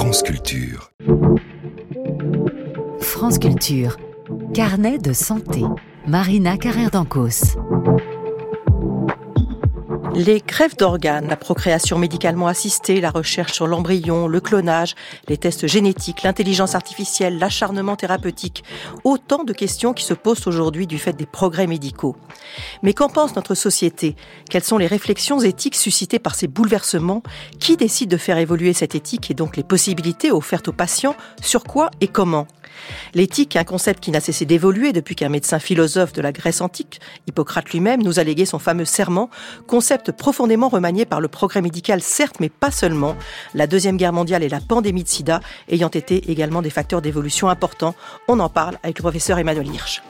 France Culture. France Culture. Carnet de santé. Marina Carrère-Dancos. Les greffes d'organes, la procréation médicalement assistée, la recherche sur l'embryon, le clonage, les tests génétiques, l'intelligence artificielle, l'acharnement thérapeutique. Autant de questions qui se posent aujourd'hui du fait des progrès médicaux. Mais qu'en pense notre société ? Quelles sont les réflexions éthiques suscitées par ces bouleversements ? Qui décide de faire évoluer cette éthique et donc les possibilités offertes aux patients ? Sur quoi et comment ? L'éthique, un concept qui n'a cessé d'évoluer depuis qu'un médecin philosophe de la Grèce antique, Hippocrate lui-même, nous a légué son fameux serment, concept profondément remanié par le progrès médical, certes, mais pas seulement, la Deuxième Guerre mondiale et la pandémie de sida ayant été également des facteurs d'évolution importants. On en parle avec le professeur Emmanuel Hirsch.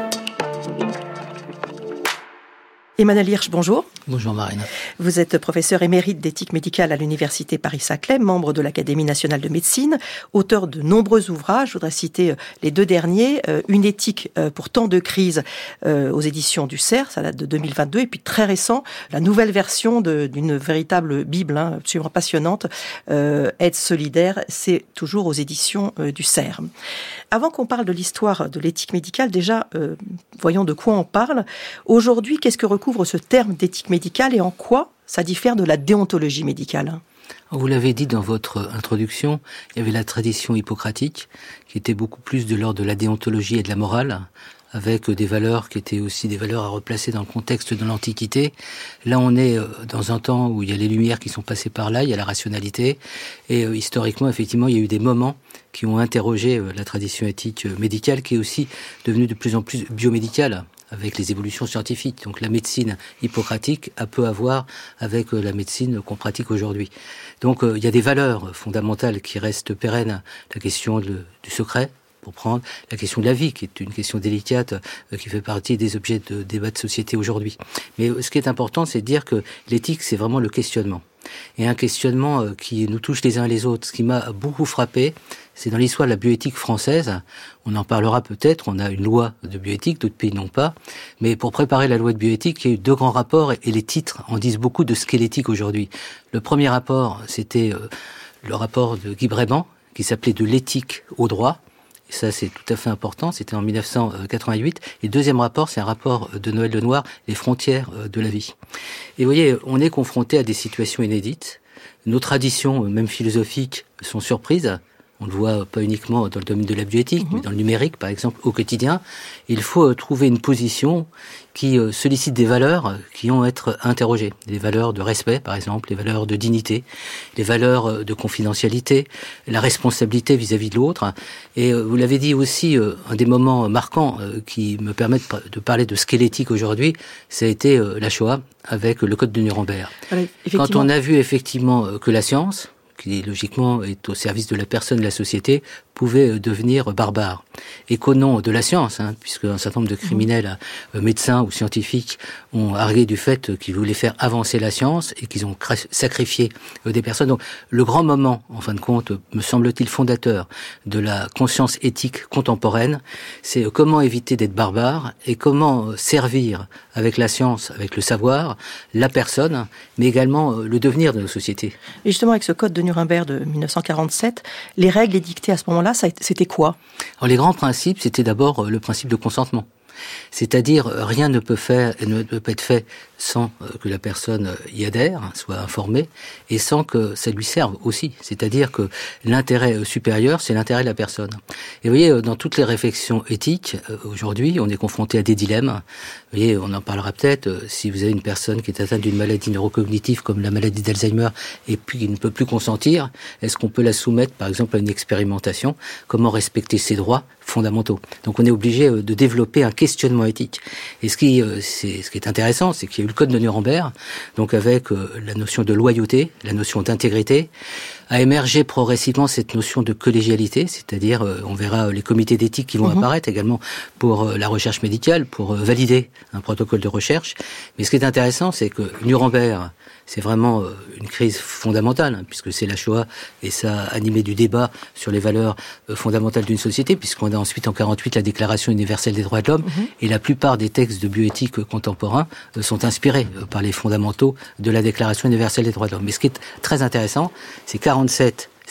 Emmanuel Hirsch, bonjour. Bonjour Marina. Vous êtes professeur émérite d'éthique médicale à l'Université Paris-Saclay, membre de l'Académie nationale de médecine, auteur de nombreux ouvrages. Je voudrais citer les deux derniers. Une éthique pour temps de crise aux éditions du CERF, ça date de 2022. Et puis très récent, la nouvelle version d'une véritable Bible, absolument passionnante, Aide solidaire, c'est toujours aux éditions du CERF. Avant qu'on parle de l'histoire de l'éthique médicale, déjà, voyons de quoi on parle. Aujourd'hui, qu'est-ce que recouvre ce terme d'éthique médicale et en quoi ça diffère de la déontologie médicale ? Vous l'avez dit dans votre introduction, il y avait la tradition hippocratique qui était beaucoup plus de l'ordre de la déontologie et de la morale, avec des valeurs qui étaient aussi des valeurs à replacer dans le contexte de l'Antiquité. Là, on est dans un temps où il y a les Lumières qui sont passées par là, il y a la rationalité, et historiquement, effectivement, il y a eu des moments qui ont interrogé la tradition éthique médicale, qui est aussi devenue de plus en plus biomédicale, avec les évolutions scientifiques. Donc la médecine hippocratique a peu à voir avec la médecine qu'on pratique aujourd'hui. Donc il y a des valeurs fondamentales qui restent pérennes. La question du secret, pour prendre la question de la vie, qui est une question délicate, qui fait partie des objets de débat de société aujourd'hui. Mais ce qui est important, c'est de dire que l'éthique, c'est vraiment le questionnement. Et un questionnement qui nous touche les uns et les autres. Ce qui m'a beaucoup frappé, c'est dans l'histoire de la bioéthique française. On en parlera peut-être, on a une loi de bioéthique, d'autres pays n'ont pas. Mais pour préparer la loi de bioéthique, il y a eu deux grands rapports et les titres en disent beaucoup de ce qu'est l'éthique aujourd'hui. Le premier rapport, c'était le rapport de Guy Bréban, qui s'appelait De l'éthique au droit. Et ça, c'est tout à fait important. C'était en 1988. Et le deuxième rapport, c'est un rapport de Noël Lenoir, Les frontières de la vie. Et vous voyez, on est confronté à des situations inédites. Nos traditions, même philosophiques, sont surprises. On le voit pas uniquement dans le domaine de la bioéthique, mais dans le numérique, par exemple, au quotidien. Il faut trouver une position qui sollicite des valeurs qui ont à être interrogées. Les valeurs de respect, par exemple, les valeurs de dignité, les valeurs de confidentialité, la responsabilité vis-à-vis de l'autre. Et vous l'avez dit aussi, un des moments marquants qui me permettent de parler de ce qu'est l'éthique aujourd'hui, ça a été la Shoah avec le Code de Nuremberg. Oui, quand on a vu effectivement que la science, qui logiquement est au service de la personne, de la société, pouvait devenir barbare. Et qu'au nom de la science, puisque un certain nombre de criminels, médecins ou scientifiques, ont argué du fait qu'ils voulaient faire avancer la science et qu'ils ont sacrifié des personnes. Donc le grand moment, en fin de compte, me semble-t-il fondateur de la conscience éthique contemporaine, c'est comment éviter d'être barbare et comment servir avec la science, avec le savoir, la personne, mais également le devenir de nos sociétés. Et justement, avec ce code de Nuremberg de 1947, les règles édictées à ce moment-là, c'était quoi ? Alors, les grands principes, c'était d'abord le principe de consentement. C'est-à-dire, rien ne peut être fait sans que la personne y adhère, soit informée, et sans que ça lui serve aussi. C'est-à-dire que l'intérêt supérieur, c'est l'intérêt de la personne. Et vous voyez, dans toutes les réflexions éthiques, aujourd'hui, on est confronté à des dilemmes. Vous voyez, on en parlera peut-être, si vous avez une personne qui est atteinte d'une maladie neurocognitive comme la maladie d'Alzheimer, et puis qui ne peut plus consentir, est-ce qu'on peut la soumettre, par exemple, à une expérimentation ? Comment respecter ses droits fondamentaux ? Donc on est obligé de développer un questionnement éthique. Et ce qui est intéressant, c'est qu'il y a eu le Code de Nuremberg, donc avec la notion de loyauté, la notion d'intégrité, a émergé progressivement cette notion de collégialité, c'est-à-dire, on verra les comités d'éthique qui vont apparaître également pour la recherche médicale, pour valider un protocole de recherche. Mais ce qui est intéressant, c'est que Nuremberg, c'est vraiment une crise fondamentale, puisque c'est la Shoah, et ça a animé du débat sur les valeurs fondamentales d'une société, puisqu'on a ensuite en 48 la Déclaration universelle des droits de l'homme, et la plupart des textes de bioéthique contemporains sont inspirés par les fondamentaux de la Déclaration universelle des droits de l'homme. Mais ce qui est très intéressant, c'est 47,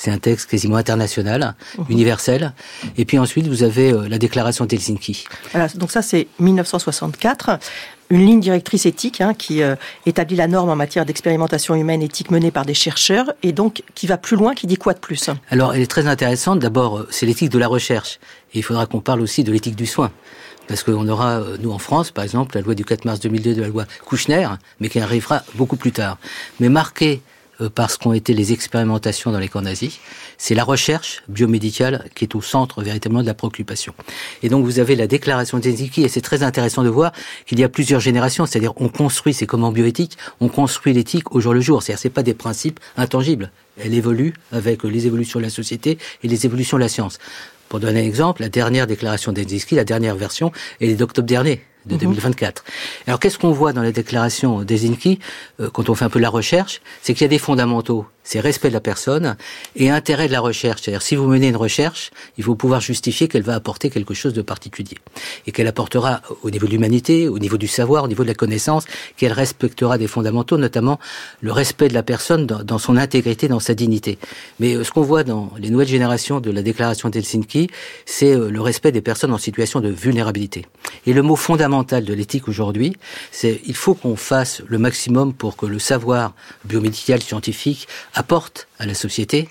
C'est un texte quasiment international, universel. Et puis ensuite, vous avez la déclaration d'Helsinki. Voilà, donc ça, c'est 1964. Une ligne directrice éthique qui établit la norme en matière d'expérimentation humaine éthique menée par des chercheurs et donc qui va plus loin, qui dit quoi de plus? Alors, elle est très intéressante. D'abord, c'est l'éthique de la recherche. Et il faudra qu'on parle aussi de l'éthique du soin. Parce qu'on aura, nous en France, par exemple, la loi du 4 mars 2002 de la loi Kouchner, mais qui arrivera beaucoup plus tard. Mais marquée par ce qu'ont été les expérimentations dans les camps nazis, c'est la recherche biomédicale qui est au centre véritablement de la préoccupation. Et donc vous avez la déclaration d'Helsinki, et c'est très intéressant de voir qu'il y a plusieurs générations, c'est-à-dire on construit, c'est comme en bioéthique, on construit l'éthique au jour le jour, c'est-à-dire c'est pas des principes intangibles, elle évolue avec les évolutions de la société et les évolutions de la science. Pour donner un exemple, la dernière déclaration d'Helsinki, la dernière version, elle est d'octobre dernier, de 2024. Alors qu'est-ce qu'on voit dans la déclaration d'Helsinki, quand on fait un peu de la recherche, c'est qu'il y a des fondamentaux, c'est respect de la personne et intérêt de la recherche. C'est-à-dire si vous menez une recherche, il faut pouvoir justifier qu'elle va apporter quelque chose de particulier et qu'elle apportera au niveau de l'humanité, au niveau du savoir, au niveau de la connaissance, qu'elle respectera des fondamentaux, notamment le respect de la personne dans son intégrité, dans sa dignité. Mais ce qu'on voit dans les nouvelles générations de la déclaration d'Helsinki, c'est le respect des personnes en situation de vulnérabilité. Et le mot fondamental de l'éthique aujourd'hui, c'est il faut qu'on fasse le maximum pour que le savoir biomédical, scientifique, apporte à la société,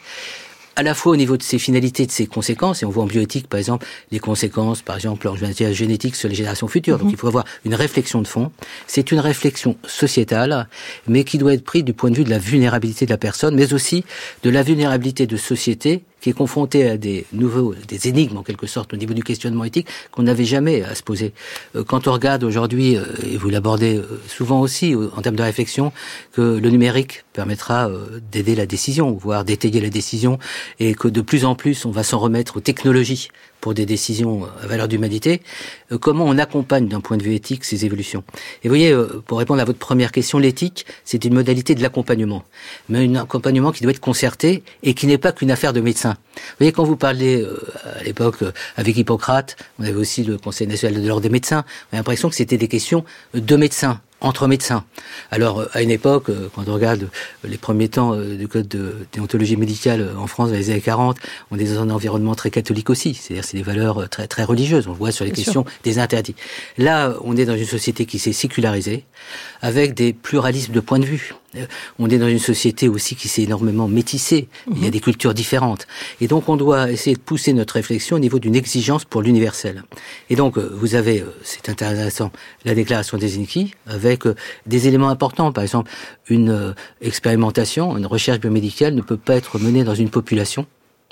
à la fois au niveau de ses finalités, de ses conséquences, et on voit en bioéthique, par exemple, les conséquences, par exemple, en génétique sur les générations futures. Donc il faut avoir une réflexion de fond. C'est une réflexion sociétale, mais qui doit être prise du point de vue de la vulnérabilité de la personne, mais aussi de la vulnérabilité de société qui est confrontée à des énigmes, en quelque sorte, au niveau du questionnement éthique, qu'on n'avait jamais à se poser. Quand on regarde aujourd'hui, et vous l'abordez souvent aussi, en termes de réflexion, que le numérique permettra d'aider la décision, voire d'étayer la décision, et que de plus en plus, on va s'en remettre aux technologies pour des décisions à valeur d'humanité, comment on accompagne d'un point de vue éthique ces évolutions. Et vous voyez, pour répondre à votre première question, l'éthique, c'est une modalité de l'accompagnement, mais un accompagnement qui doit être concerté et qui n'est pas qu'une affaire de médecin. Vous voyez, quand vous parlez à l'époque avec Hippocrate, on avait aussi le Conseil national de l'ordre des médecins, on a l'impression que c'était des questions de médecins, entre médecins. Alors, à une époque, quand on regarde les premiers temps du code de déontologie médicale en France dans les années 40, on est dans un environnement très catholique aussi. C'est-à-dire, c'est des valeurs très, très religieuses. On le voit sur les questions des interdits. Là, on est dans une société qui s'est sécularisée, avec des pluralismes de points de vue. On est dans une société aussi qui s'est énormément métissée. Il y a des cultures différentes. Et donc, on doit essayer de pousser notre réflexion au niveau d'une exigence pour l'universel. Et donc, vous avez, c'est intéressant, la déclaration d'Helsinki, avec des éléments importants. Par exemple, une expérimentation, une recherche biomédicale ne peut pas être menée dans une population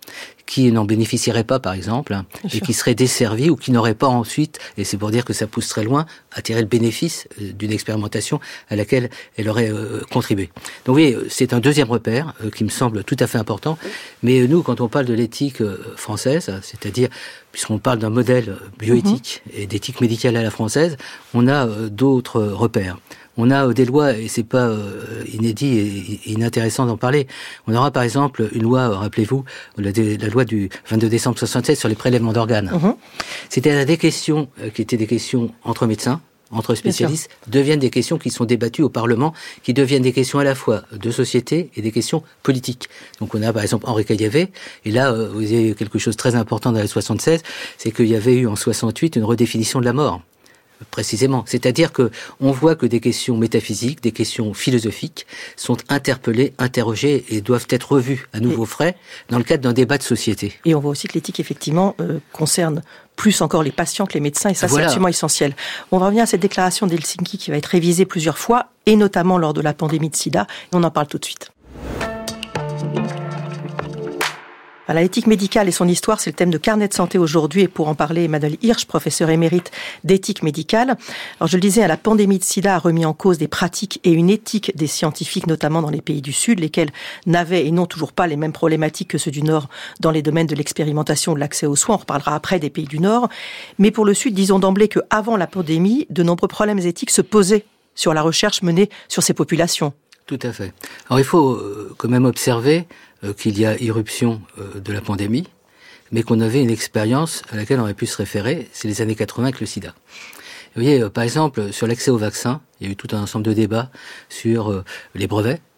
qui n'en bénéficierait pas, par exemple, et qui serait desservie ou qui n'aurait pas ensuite, et c'est pour dire que ça pousse très loin, à tirer le bénéfice d'une expérimentation à laquelle elle aurait contribué. Donc oui, c'est un deuxième repère qui me semble tout à fait important. Mais nous, quand on parle de l'éthique française, c'est-à-dire, puisqu'on parle d'un modèle bioéthique et d'éthique médicale à la française, on a d'autres repères. On a des lois, et c'est pas inédit et inintéressant d'en parler. On aura par exemple une loi, rappelez-vous, la loi du 22 décembre 1976 sur les prélèvements d'organes. C'était des questions qui étaient des questions entre médecins, entre spécialistes, deviennent des questions qui sont débattues au Parlement, qui deviennent des questions à la fois de société et des questions politiques. Donc on a par exemple Henri Caillavet, et là vous avez quelque chose de très important dans la 76, c'est qu'il y avait eu en 68 une redéfinition de la mort. Précisément. C'est-à-dire que on voit que des questions métaphysiques, des questions philosophiques sont interpellées, interrogées et doivent être revues à nouveau frais dans le cadre d'un débat de société. Et on voit aussi que l'éthique, effectivement, concerne plus encore les patients que les médecins, et ça, c'est absolument essentiel. On va revenir à cette déclaration d'Helsinki qui va être révisée plusieurs fois, et notamment lors de la pandémie de sida, et on en parle tout de suite. L'éthique médicale et son histoire, c'est le thème de Carnet de santé aujourd'hui. Et pour en parler, Emmanuel Hirsch, professeur émérite d'éthique médicale. Alors, je le disais, la pandémie de sida a remis en cause des pratiques et une éthique des scientifiques, notamment dans les pays du Sud, lesquels n'avaient et n'ont toujours pas les mêmes problématiques que ceux du Nord dans les domaines de l'expérimentation, de l'accès aux soins. On reparlera après des pays du Nord. Mais pour le Sud, disons d'emblée qu'avant la pandémie, de nombreux problèmes éthiques se posaient sur la recherche menée sur ces populations. Tout à fait. Alors il faut quand même observer qu'il y a irruption de la pandémie, mais qu'on avait une expérience à laquelle on aurait pu se référer, c'est les années 80 avec le sida. Vous voyez, par exemple, sur l'accès au vaccin, il y a eu tout un ensemble de débats sur les brevets,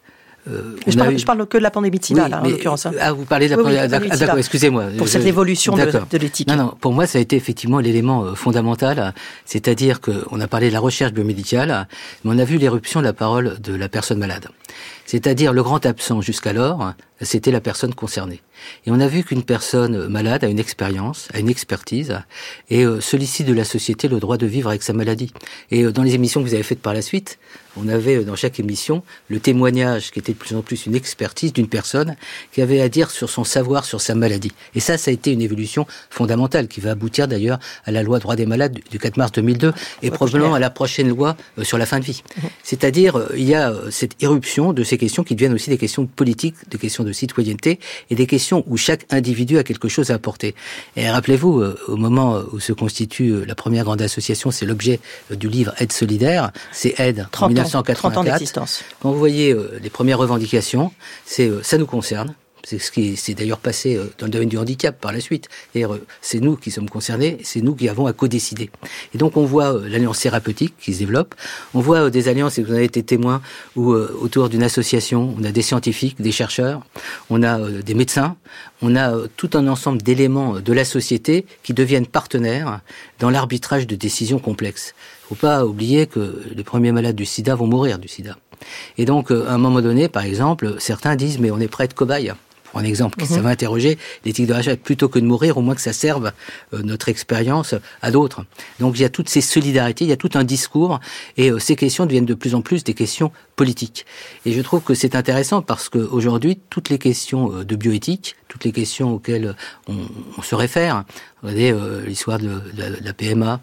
Je parle que de la pandémie de sida, en l'occurrence. Vous parlez de la pandémie de sida. D'accord, excusez-moi. Pour cette évolution de l'éthique. Non, pour moi, ça a été effectivement l'élément fondamental. C'est-à-dire qu'on a parlé de la recherche biomédicale, mais on a vu l'éruption de la parole de la personne malade. C'est-à-dire le grand absent jusqu'alors, c'était la personne concernée. Et on a vu qu'une personne malade a une expérience, a une expertise, et sollicite de la société le droit de vivre avec sa maladie. Et dans les émissions que vous avez faites par la suite, on avait dans chaque émission le témoignage qui était de plus en plus une expertise d'une personne qui avait à dire sur son savoir, sur sa maladie. Et ça a été une évolution fondamentale qui va aboutir d'ailleurs à la loi droit des malades du 4 mars 2002 et probablement à la prochaine loi sur la fin de vie. C'est-à-dire, il y a cette irruption de ces questions qui deviennent aussi des questions politiques, des questions de citoyenneté et des questions où chaque individu a quelque chose à apporter. Et rappelez-vous, au moment où se constitue la première grande association, c'est l'objet du livre Aide solidaire, c'est Aide en 1984. 30 ans d'existence. Quand vous voyez les premières revendications, c'est ça nous concerne. C'est ce qui s'est d'ailleurs passé dans le domaine du handicap par la suite. Et c'est nous qui sommes concernés, c'est nous qui avons à co-décider. Et donc on voit l'alliance thérapeutique qui se développe, on voit des alliances, et vous en avez été témoin, où autour d'une association, on a des scientifiques, des chercheurs, on a des médecins, on a tout un ensemble d'éléments de la société qui deviennent partenaires dans l'arbitrage de décisions complexes. Il ne faut pas oublier que les premiers malades du sida vont mourir du sida. Et donc, à un moment donné, par exemple, certains disent « mais on est prêt à être cobaye ». Pour un exemple, ça va interroger l'éthique de la recherche, plutôt que de mourir, au moins que ça serve notre expérience à d'autres. Donc il y a toutes ces solidarités, il y a tout un discours, et ces questions deviennent de plus en plus des questions politiques. Et je trouve que c'est intéressant parce qu'aujourd'hui, toutes les questions de bioéthique, toutes les questions auxquelles on se réfère, regardez l'histoire de la PMA,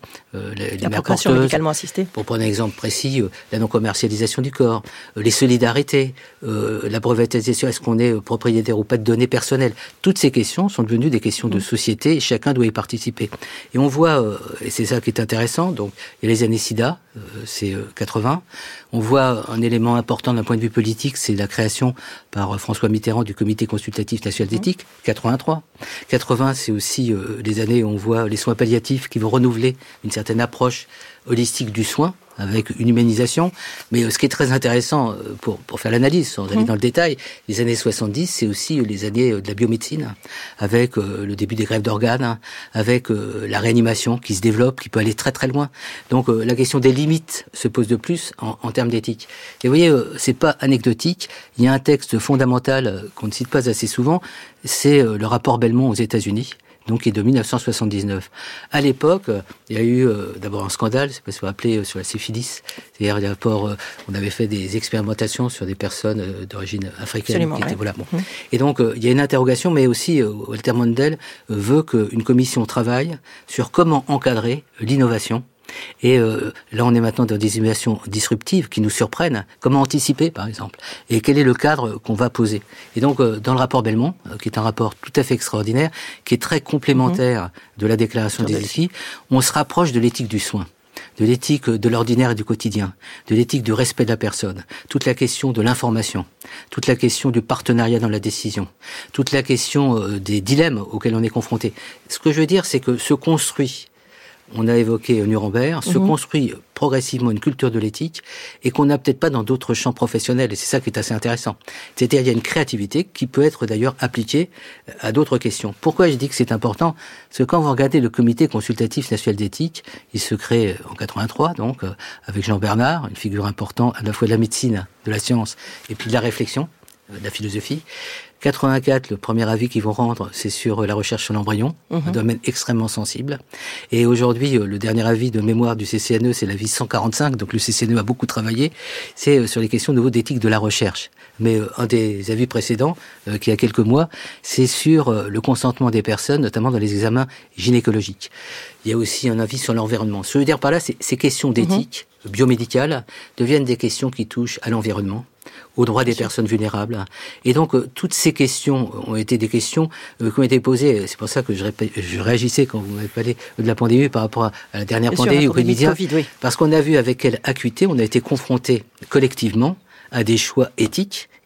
la procréation médicalement assistée. Pour prendre un exemple précis, la non-commercialisation du corps, les solidarités, la brevetisation, est-ce qu'on est propriétaire ou pas de données personnelles. Toutes ces questions sont devenues des questions de société et chacun doit y participer. Et on voit, et c'est ça qui est intéressant, donc il y a les années SIDA, c'est 80. On voit un élément important d'un point de vue politique, c'est la création par François Mitterrand du Comité consultatif national d'éthique, 83. 80, c'est aussi les années où on voit les soins palliatifs qui vont renouveler une certaine approche holistique du soin, avec une humanisation. Mais ce qui est très intéressant pour faire l'analyse, sans aller dans le détail, les années 70, c'est aussi les années de la biomédecine, avec le début des greffes d'organes, avec la réanimation qui se développe, qui peut aller très très loin. Donc la question des limites se pose de plus en termes d'éthique. Et vous voyez, c'est pas anecdotique, il y a un texte fondamental qu'on ne cite pas assez souvent, c'est le rapport Belmont aux États-Unis, donc qui est de 1979. À l'époque, il y a eu d'abord un scandale, c'est pas ce qu'on appelait sur la syphilis. C'est-à-dire, on avait fait des expérimentations sur des personnes d'origine africaine. Absolument, qui étaient, voilà, bon. Et donc, il y a une interrogation, mais aussi Walter Mondale veut qu'une commission travaille sur comment encadrer l'innovation. Et là, on est maintenant dans des innovations disruptives qui nous surprennent. Comment anticiper, par exemple? Et quel est le cadre qu'on va poser? Et donc, dans le rapport Belmont, qui est un rapport tout à fait extraordinaire, qui est très complémentaire de la déclaration des éthiques, on se rapproche de l'éthique du soin, de l'éthique de l'ordinaire et du quotidien, de l'éthique du respect de la personne, toute la question de l'information, toute la question du partenariat dans la décision, toute la question des dilemmes auxquels on est confronté. Ce que je veux dire, c'est que se construit, on a évoqué Nuremberg, se construit progressivement une culture de l'éthique et qu'on n'a peut-être pas dans d'autres champs professionnels. Et c'est ça qui est assez intéressant. C'est-à-dire, il y a une créativité qui peut être d'ailleurs appliquée à d'autres questions. Pourquoi je dis que c'est important? Parce que quand vous regardez le Comité consultatif national d'éthique, il se crée en 83, donc, avec Jean Bernard, une figure importante à la fois de la médecine, de la science et puis de la réflexion, de la philosophie. 84, le premier avis qu'ils vont rendre, c'est sur la recherche sur l'embryon, un domaine extrêmement sensible. Et aujourd'hui, le dernier avis de mémoire du CCNE, c'est l'avis 145, donc le CCNE a beaucoup travaillé, c'est sur les questions nouveau d'éthique de la recherche. Mais un des avis précédents, qui a quelques mois, c'est sur le consentement des personnes, notamment dans les examens gynécologiques. Il y a aussi un avis sur l'environnement. Ce que je veux dire par là, c'est ces questions d'éthique biomédicale deviennent des questions qui touchent à l'environnement, aux droits des personnes vulnérables. Et donc, toutes ces questions ont été des questions qui ont été posées. C'est pour ça que je réagissais quand vous m'avez parlé de la pandémie par rapport à la dernière pandémie au Covid, oui. Parce qu'on a vu avec quelle acuité on a été confronté collectivement à des choix éthiques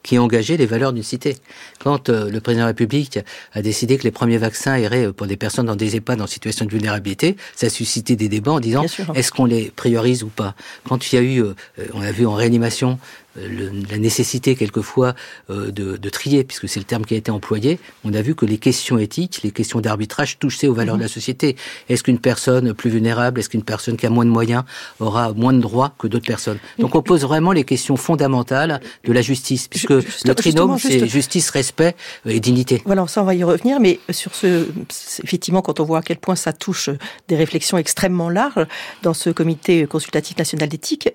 qui engageait les valeurs d'une cité. Quand le président de la République a décidé que les premiers vaccins iraient pour des personnes dans des EHPAD en situation de vulnérabilité, ça a suscité des débats en disant est-ce qu'on les priorise ou pas. Quand il y a eu, on a vu en réanimation, la nécessité quelquefois de trier, puisque c'est le terme qui a été employé, on a vu que les questions éthiques, les questions d'arbitrage touchaient aux valeurs de la société. Est-ce qu'une personne plus vulnérable, est-ce qu'une personne qui a moins de moyens aura moins de droits que d'autres personnes? Donc on pose vraiment les questions fondamentales de la justice, puisque le trinôme, c'est justice, respect et dignité. Voilà, ça on va y revenir, mais sur effectivement, quand on voit à quel point ça touche des réflexions extrêmement larges dans ce comité consultatif national d'éthique,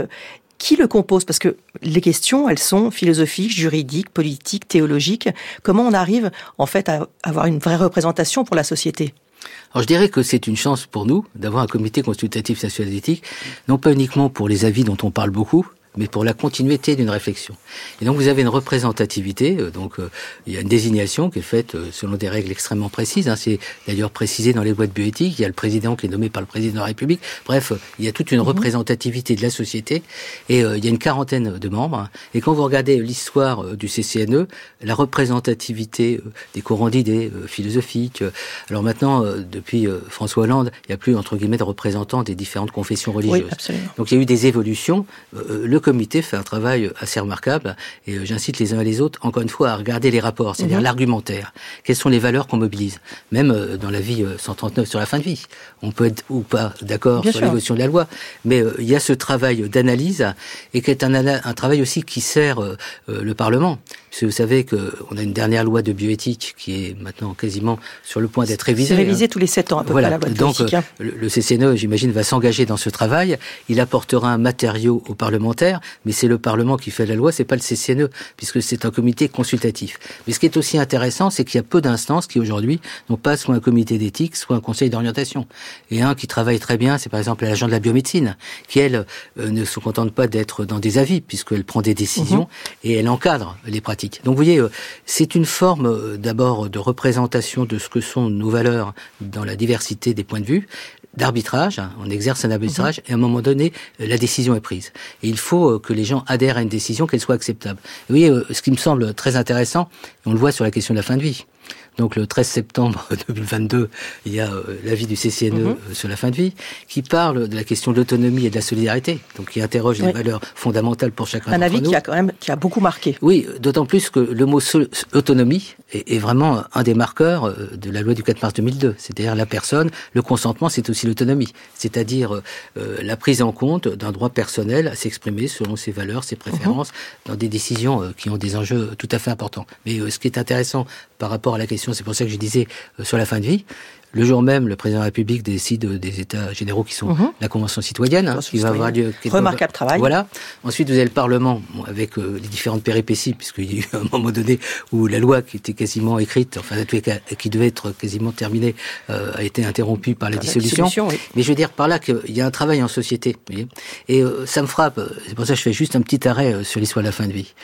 qui le compose? Parce que les questions, elles sont philosophiques, juridiques, politiques, théologiques. Comment on arrive, en fait, à avoir une vraie représentation pour la société? Alors je dirais que c'est une chance pour nous d'avoir un comité consultatif national d'éthique, non pas uniquement pour les avis dont on parle beaucoup, mais pour la continuité d'une réflexion. Et donc vous avez une représentativité, il y a une désignation qui est faite selon des règles extrêmement précises, c'est d'ailleurs précisé dans les lois de bioéthique, il y a le président qui est nommé par le président de la République, bref, il y a toute une représentativité de la société, et il y a une quarantaine de membres, et quand vous regardez l'histoire du CCNE, la représentativité des courants d'idées philosophiques, alors maintenant, depuis François Hollande, il n'y a plus, entre guillemets, de représentants des différentes confessions religieuses. Oui, absolument. Donc il y a eu des évolutions, le comité fait un travail assez remarquable et j'incite les uns et les autres, encore une fois, à regarder les rapports, c'est-à-dire l'argumentaire. Quelles sont les valeurs qu'on mobilise? Même dans la vie 139 sur la fin de vie. On peut être ou pas d'accord sur l'évolution de la loi, mais il y a ce travail d'analyse et qui est un travail aussi qui sert le Parlement. Parce que vous savez qu'on a une dernière loi de bioéthique qui est maintenant quasiment sur le point d'être révisée. C'est révisé tous les 7 ans à peu près la loi de bioéthique. Donc le CCNE, j'imagine, va s'engager dans ce travail. Il apportera un matériau aux parlementaires, mais c'est le Parlement qui fait la loi, c'est pas le CCNE, puisque c'est un comité consultatif. Mais ce qui est aussi intéressant, c'est qu'il y a peu d'instances qui aujourd'hui n'ont pas soit un comité d'éthique, soit un conseil d'orientation. Et un qui travaille très bien, c'est par exemple l'agent de la biomédecine, qui elle ne se contente pas d'être dans des avis, puisqu'elle prend des décisions et elle encadre les pratiques. Donc vous voyez, c'est une forme d'abord de représentation de ce que sont nos valeurs dans la diversité des points de vue, d'arbitrage, on exerce un arbitrage et à un moment donné, la décision est prise. Et il faut que les gens adhèrent à une décision, qu'elle soit acceptable. Et vous voyez, ce qui me semble très intéressant, on le voit sur la question de la fin de vie. Donc le 13 septembre 2022, il y a l'avis du CCNE sur la fin de vie, qui parle de la question de l'autonomie et de la solidarité, donc qui interroge les valeurs fondamentales pour chacun d'entre nous. Un avis qui a beaucoup marqué. Oui, d'autant plus que le mot autonomie est vraiment un des marqueurs de la loi du 4 mars 2002. C'est-à-dire la personne, le consentement, c'est aussi l'autonomie. C'est-à-dire la prise en compte d'un droit personnel à s'exprimer selon ses valeurs, ses préférences, dans des décisions qui ont des enjeux tout à fait importants. Mais ce qui est intéressant par rapport à la question, c'est pour ça que je disais sur la fin de vie, le jour même, le président de la République décide des états généraux qui sont la Convention citoyenne, qui va avoir lieu. Remarquable travail. Voilà. Ensuite, vous avez le Parlement, avec les différentes péripéties, puisqu'il y a eu un moment donné où la loi qui était quasiment écrite, enfin, qui devait être quasiment terminée, a été interrompue par la dissolution. Oui. Mais je veux dire par là qu'il y a un travail en société. Vous voyez, et ça me frappe. C'est pour ça que je fais juste un petit arrêt sur l'histoire de la fin de vie.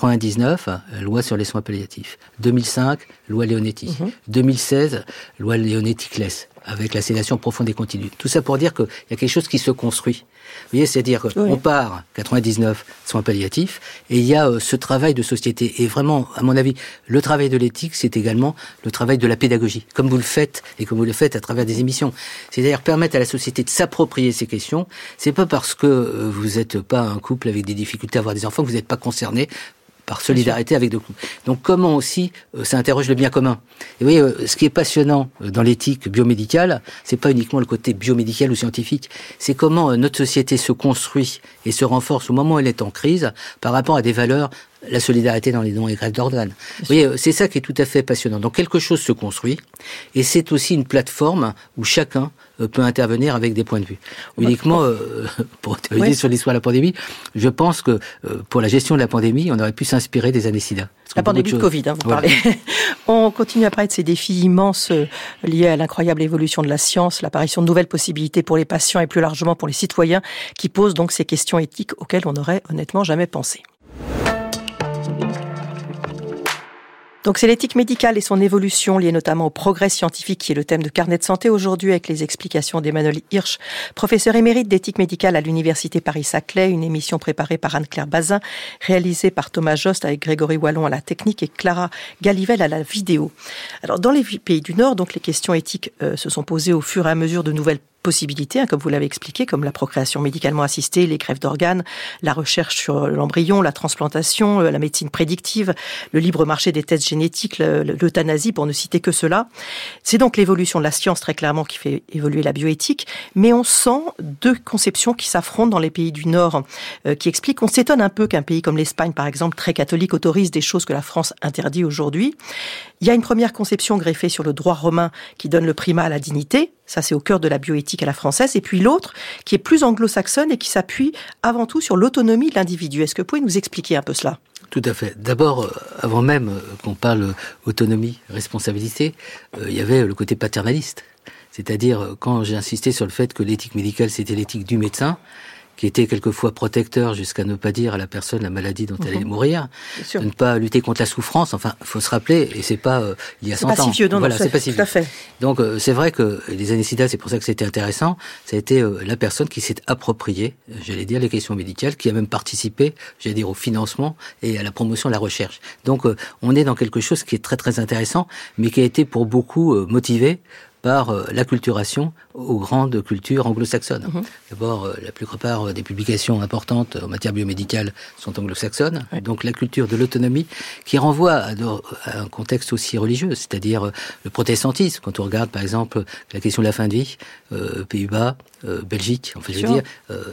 99, loi sur les soins palliatifs. 2005, loi Leonetti. 2016, loi Leonetti Claes, avec la sédation profonde et continue. Tout ça pour dire qu'il y a quelque chose qui se construit. Vous voyez, c'est-à-dire qu'on part, 99, soins palliatifs, et il y a ce travail de société. Et vraiment, à mon avis, le travail de l'éthique, c'est également le travail de la pédagogie, comme vous le faites, et comme vous le faites à travers des émissions. C'est-à-dire permettre à la société de s'approprier ces questions. C'est pas parce que vous n'êtes pas un couple avec des difficultés à avoir des enfants que vous n'êtes pas concerné par solidarité avec deux couples. Donc comment aussi ça interroge le bien commun. Et vous voyez, ce qui est passionnant dans l'éthique biomédicale, c'est pas uniquement le côté biomédical ou scientifique, c'est comment notre société se construit et se renforce au moment où elle est en crise par rapport à des valeurs, la solidarité dans les dons et greffes d'organes. Vous voyez, c'est ça qui est tout à fait passionnant. Donc quelque chose se construit et c'est aussi une plateforme où chacun peut intervenir avec des points de vue. Uniquement, pour terminer sur l'histoire de la pandémie, je pense que pour la gestion de la pandémie, on aurait pu s'inspirer des années SIDA. La pandémie de Covid, vous parlez. On continue à parler de ces défis immenses liés à l'incroyable évolution de la science, l'apparition de nouvelles possibilités pour les patients et plus largement pour les citoyens, qui posent donc ces questions éthiques auxquelles on n'aurait honnêtement jamais pensé. Donc c'est l'éthique médicale et son évolution liée notamment au progrès scientifique qui est le thème de Carnet de santé aujourd'hui avec les explications d'Emmanuel Hirsch, professeur émérite d'éthique médicale à l'Université Paris-Saclay, une émission préparée par Anne-Claire Bazin, réalisée par Thomas Jost avec Grégory Wallon à la technique et Clara Galivelle à la vidéo. Alors dans les pays du Nord, donc les questions éthiques se sont posées au fur et à mesure de nouvelles possibilités, comme vous l'avez expliqué, comme la procréation médicalement assistée, les greffes d'organes, la recherche sur l'embryon, la transplantation, la médecine prédictive, le libre marché des tests génétiques, l'euthanasie, pour ne citer que cela. C'est donc l'évolution de la science, très clairement, qui fait évoluer la bioéthique, mais on sent deux conceptions qui s'affrontent dans les pays du Nord, qui expliquent qu'on s'étonne un peu qu'un pays comme l'Espagne, par exemple, très catholique, autorise des choses que la France interdit aujourd'hui. Il y a une première conception greffée sur le droit romain qui donne le primat à la dignité. Ça, c'est au cœur de la bioéthique à la française. Et puis l'autre, qui est plus anglo-saxonne et qui s'appuie avant tout sur l'autonomie de l'individu. Est-ce que vous pouvez nous expliquer un peu cela ? Tout à fait. D'abord, avant même qu'on parle autonomie, responsabilité, il y avait le côté paternaliste. C'est-à-dire, quand j'ai insisté sur le fait que l'éthique médicale, c'était l'éthique du médecin, qui était quelquefois protecteur jusqu'à ne pas dire à la personne la maladie dont elle allait mourir, de ne pas lutter contre la souffrance. Enfin, faut se rappeler, et c'est pas il y a 100 ans. C'est pas si vieux, non, voilà, c'est pas si vieux. Tout à fait. Donc, c'est vrai que les années SIDA, c'est pour ça que c'était intéressant, ça a été la personne qui s'est appropriée, j'allais dire, les questions médicales, qui a même participé, j'allais dire, au financement et à la promotion de la recherche. Donc, on est dans quelque chose qui est très très intéressant, mais qui a été pour beaucoup motivé par l'acculturation aux grandes cultures anglo-saxonnes. D'abord, la plupart des publications importantes en matière biomédicale sont anglo-saxonnes. Donc la culture de l'autonomie qui renvoie à un contexte aussi religieux, c'est-à-dire le protestantisme. Quand on regarde par exemple la question de la fin de vie, Pays-Bas, Belgique, en fait, je veux dire,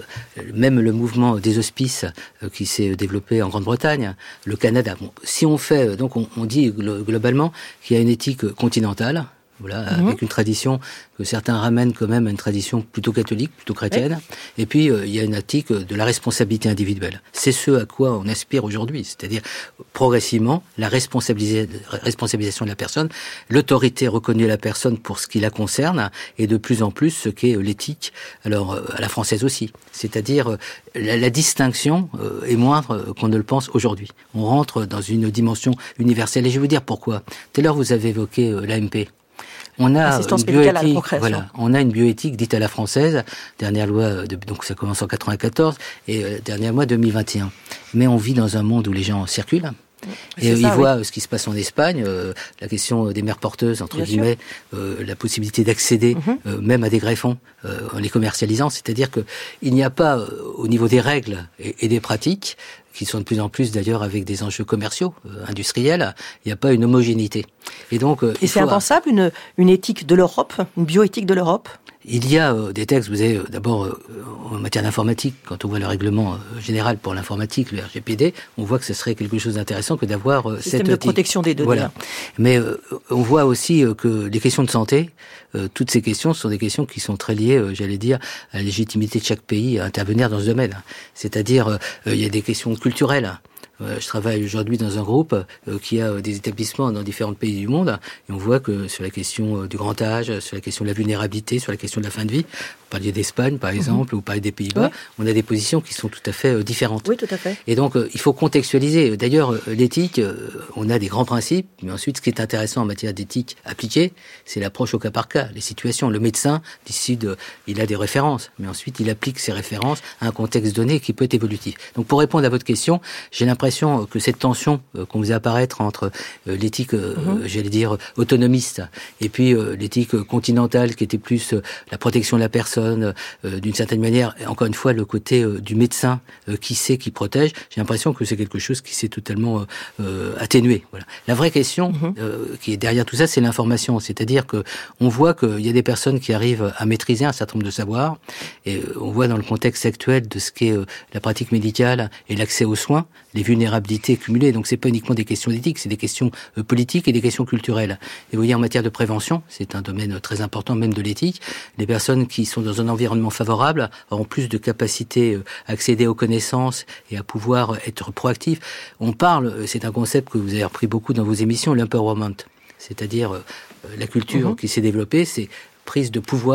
même le mouvement des hospices qui s'est développé en Grande-Bretagne, le Canada. Bon, si on fait, donc on dit globalement qu'il y a une éthique continentale, voilà, avec une tradition que certains ramènent quand même à une tradition plutôt catholique, plutôt chrétienne. Et puis, il y a une éthique de la responsabilité individuelle. C'est ce à quoi on aspire aujourd'hui, c'est-à-dire progressivement la responsabilisation de la personne, l'autorité reconnue à la personne pour ce qui la concerne, et de plus en plus ce qu'est l'éthique, alors à la française aussi. C'est-à-dire la distinction est moindre qu'on ne le pense aujourd'hui. On rentre dans une dimension universelle. Et je vais vous dire pourquoi. Tout à l'heure, vous avez évoqué l'AMP. On a une bioéthique, voilà, on a une bioéthique dite à la française, dernière loi, donc ça commence en 94 et dernière loi 2021. Mais on vit dans un monde où les gens circulent. Et ils voient ce qui se passe en Espagne, la question des mères porteuses, entre guillemets, la possibilité d'accéder même à des greffons en les commercialisant. C'est-à-dire que il n'y a pas, au niveau des règles et des pratiques, qui sont de plus en plus d'ailleurs avec des enjeux commerciaux, industriels, il n'y a pas une homogénéité. Et donc, et c'est impensable une éthique de l'Europe, une bioéthique de l'Europe ? Il y a des textes, vous avez d'abord en matière d'informatique, quand on voit le règlement général pour l'informatique, le RGPD, on voit que ce serait quelque chose d'intéressant que d'avoir cette système de protection des données. Voilà. Mais on voit aussi que les questions de santé, toutes ces questions sont des questions qui sont très liées, j'allais dire, à la légitimité de chaque pays à intervenir dans ce domaine. C'est-à-dire, il y a des questions culturelles. Je travaille aujourd'hui dans un groupe qui a des établissements dans différents pays du monde et on voit que sur la question du grand âge, sur la question de la vulnérabilité, sur la question de la fin de vie, vous parliez d'Espagne par exemple, ou vous parliez des Pays-Bas, on a des positions qui sont tout à fait différentes. Oui, tout à fait. Et donc il faut contextualiser. D'ailleurs, l'éthique, on a des grands principes, mais ensuite ce qui est intéressant en matière d'éthique appliquée, c'est l'approche au cas par cas, les situations. Le médecin décide, il a des références, mais ensuite il applique ces références à un contexte donné qui peut être évolutif. Donc pour répondre à votre question, j'ai l'impression que cette tension qu'on faisait apparaître entre l'éthique, j'allais dire, autonomiste, et puis l'éthique continentale qui était plus la protection de la personne, d'une certaine manière, et encore une fois, le côté du médecin qui sait, qui protège, j'ai l'impression que c'est quelque chose qui s'est totalement atténué. Voilà. La vraie question qui est derrière tout ça, c'est l'information. C'est-à-dire que on voit qu'il y a des personnes qui arrivent à maîtriser un certain nombre de savoirs, et on voit dans le contexte actuel de ce qu'est la pratique médicale et l'accès aux soins, les vulnérabilités cumulées. Donc c'est pas uniquement des questions d'éthique, c'est des questions politiques et des questions culturelles. Et vous voyez, en matière de prévention, c'est un domaine très important même de l'éthique, les personnes qui sont dans un environnement favorable auront plus de capacité à accéder aux connaissances et à pouvoir être proactifs. On parle, c'est un concept que vous avez repris beaucoup dans vos émissions, l'empowerment, c'est-à-dire la culture qui s'est développée, c'est prise de pouvoir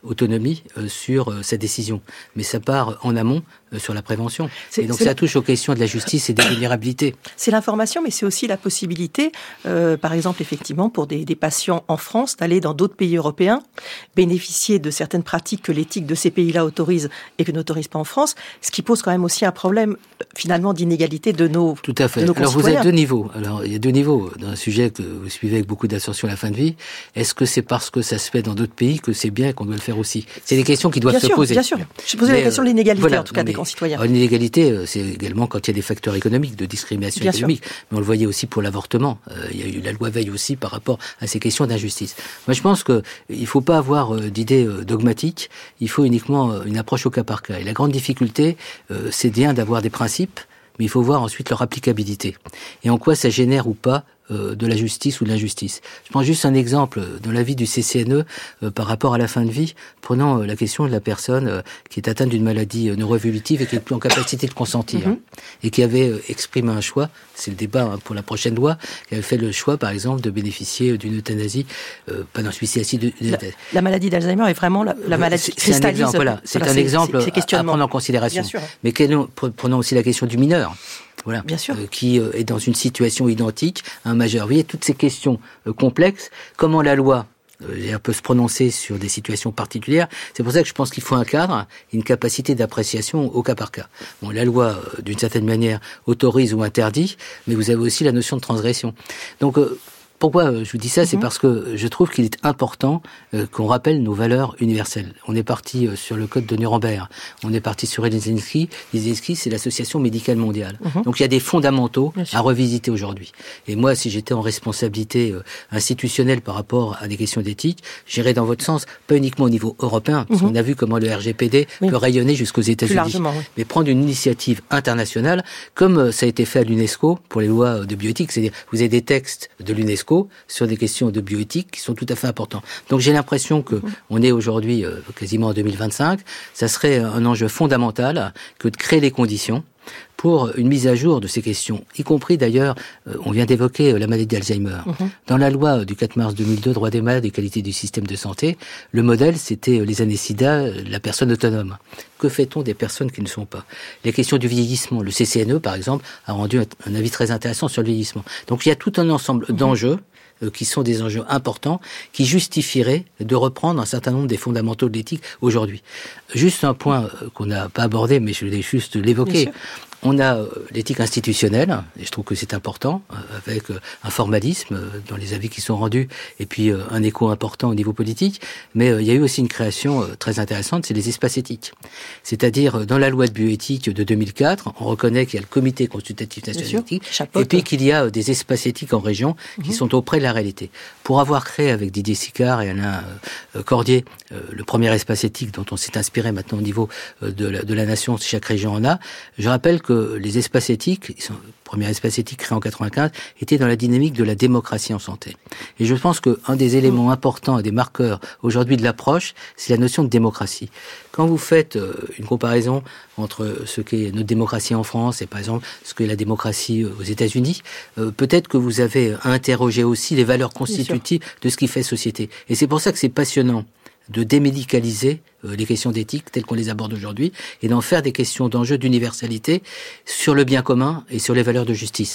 autonomie sur sa décision. Mais ça part en amont sur la prévention. Et donc ça touche aux questions de la justice et des vulnérabilités. C'est l'information, mais c'est aussi la possibilité, par exemple, effectivement, pour des patients en France, d'aller dans d'autres pays européens, bénéficier de certaines pratiques que l'éthique de ces pays-là autorise et que n'autorise pas en France, ce qui pose quand même aussi un problème, finalement, d'inégalité de nos concitoyens. Tout à fait. Alors vous avez deux niveaux. Alors il y a deux niveaux dans un sujet que vous suivez avec beaucoup d'attention à la fin de vie. Est-ce que c'est parce que ça se fait dans d'autres pays que c'est bien et qu'on doit le faire aussi? C'est des questions qui doivent se poser. Bien sûr. Je posais la question de l'inégalité, en tout cas, des concitoyens. Alors, l'inégalité, c'est également quand il y a des facteurs économiques, de discrimination économique. Mais on le voyait aussi pour l'avortement. Il y a eu la loi Veil aussi par rapport à ces questions d'injustice. Moi, je pense que il faut pas avoir d'idées dogmatiques. Il faut uniquement une approche au cas par cas. Et la grande difficulté, c'est bien d'avoir des principes, mais il faut voir ensuite leur applicabilité. Et en quoi ça génère ou pas de la justice ou de l'injustice. Je prends juste un exemple dans la vie du CCNE par rapport à la fin de vie. Prenons la question de la personne qui est atteinte d'une maladie neuroévolutive et qui n'est plus en capacité de consentir et qui avait exprimé un choix, c'est le débat pour la prochaine loi, qui avait fait le choix par exemple de bénéficier d'une euthanasie, pas d'un suicide. La maladie d'Alzheimer est vraiment la maladie qui cristallise. C'est un exemple à prendre en considération. Mais prenons aussi la question du mineur. Voilà, bien sûr. Qui est dans une situation identique à un majeur. Vous voyez, toutes ces questions complexes, comment la loi peut se prononcer sur des situations particulières. C'est pour ça que je pense qu'il faut un cadre, une capacité d'appréciation au cas par cas. Bon, la loi, d'une certaine manière, autorise ou interdit, mais vous avez aussi la notion de transgression. Donc, pourquoi je vous dis ça? C'est parce que je trouve qu'il est important qu'on rappelle nos valeurs universelles. On est parti sur le code de Nuremberg, on est parti sur Helsinki. Helsinki, c'est l'association médicale mondiale. Donc il y a des fondamentaux à revisiter aujourd'hui. Et moi, si j'étais en responsabilité institutionnelle par rapport à des questions d'éthique, j'irais dans votre sens, pas uniquement au niveau européen, parce qu'on a vu comment le RGPD peut rayonner jusqu'aux États-Unis, mais prendre une initiative internationale, comme ça a été fait à l'UNESCO pour les lois de bioéthique. C'est-à-dire, vous avez des textes de l'UNESCO sur des questions de bioéthique qui sont tout à fait importants. Donc j'ai l'impression que on est aujourd'hui quasiment en 2025, ça serait un enjeu fondamental que de créer les conditions pour une mise à jour de ces questions, y compris d'ailleurs, on vient d'évoquer la maladie d'Alzheimer. Dans la loi du 4 mars 2002, droit des malades et qualité du système de santé, le modèle, c'était les années SIDA, la personne autonome. Que fait-on des personnes qui ne sont pas? Les questions du vieillissement, le CCNE, par exemple, a rendu un avis très intéressant sur le vieillissement. Donc il y a tout un ensemble d'enjeux qui sont des enjeux importants, qui justifieraient de reprendre un certain nombre des fondamentaux de l'éthique aujourd'hui. Juste un point qu'on n'a pas abordé, mais je voulais juste l'évoquer. On a l'éthique institutionnelle, et je trouve que c'est important, avec un formalisme dans les avis qui sont rendus, et puis un écho important au niveau politique. Mais il y a eu aussi une création très intéressante, c'est les espaces éthiques. C'est-à-dire, dans la loi de bioéthique de 2004, on reconnaît qu'il y a le comité consultatif national d'éthique, et puis qu'il y a des espaces éthiques en région qui sont auprès de la réalité. Pour avoir créé avec Didier Sicard et Alain Cordier le premier espace éthique dont on s'est inspiré maintenant au niveau de la nation, chaque région en a, je rappelle que les espaces éthiques, le premier espace éthique créé en 95, était dans la dynamique de la démocratie en santé. Et je pense qu'un des éléments importants et des marqueurs aujourd'hui de l'approche, c'est la notion de démocratie. Quand vous faites une comparaison entre ce qu'est notre démocratie en France et par exemple ce qu'est la démocratie aux États-Unis, peut-être que vous avez à interroger aussi les valeurs constitutives de ce qui fait société. Et c'est pour ça que c'est passionnant de démédicaliser les questions d'éthique telles qu'on les aborde aujourd'hui et d'en faire des questions d'enjeux d'universalité sur le bien commun et sur les valeurs de justice.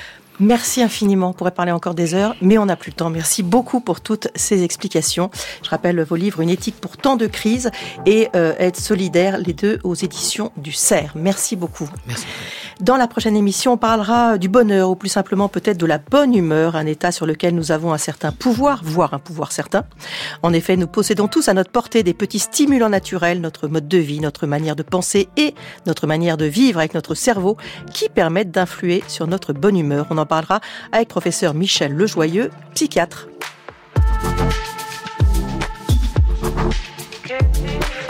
Merci infiniment. On pourrait parler encore des heures, mais on n'a plus le temps. Merci beaucoup pour toutes ces explications. Je rappelle vos livres, Une éthique pour tant de crises et Être solidaire, les deux aux éditions du CERF. Merci beaucoup. Merci. Dans la prochaine émission, on parlera du bonheur, ou plus simplement peut-être de la bonne humeur, un état sur lequel nous avons un certain pouvoir, voire un pouvoir certain. En effet, nous possédons tous à notre portée des petits stimulants naturels, notre mode de vie, notre manière de penser et notre manière de vivre avec notre cerveau, qui permettent d'influer sur notre bonne humeur. On en parlera avec professeur Michel Lejoyeux, psychiatre.